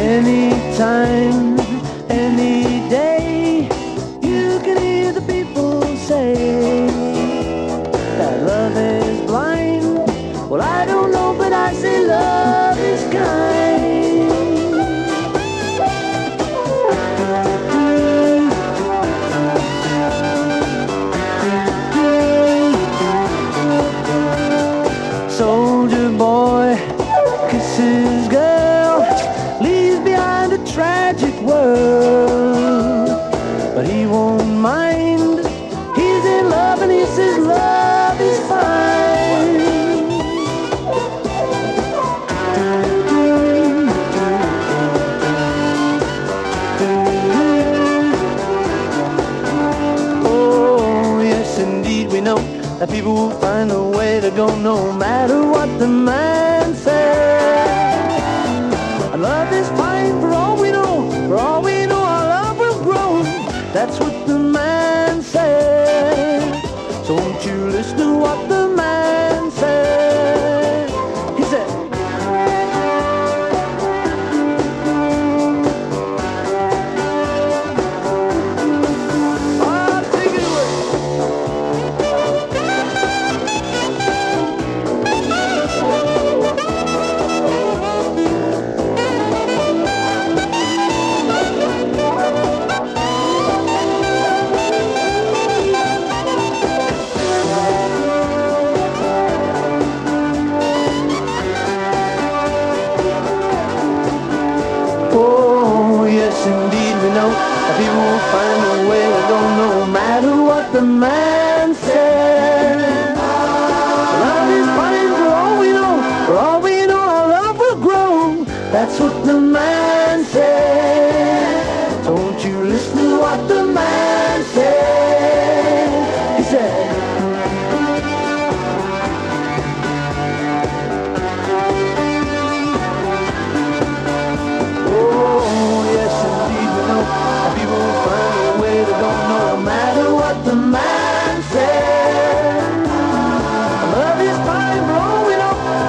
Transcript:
Anytime, any day, you can hear the people say that love is blind. Well, I don't know, but I say love is kind. Soldier boy kisses girl, leaves behind a tragic world, but he won't mind. He's in love and he says love is fine. Oh yes, indeed we know that people will find a way to go no matter what the man says. And love is fine for all we know. For all we know, our love will grow. That's what the man said. So won't you listen to what the man said? He said, oh, take it away. Oh, yes, indeed we know that people will find a way to go no matter what the man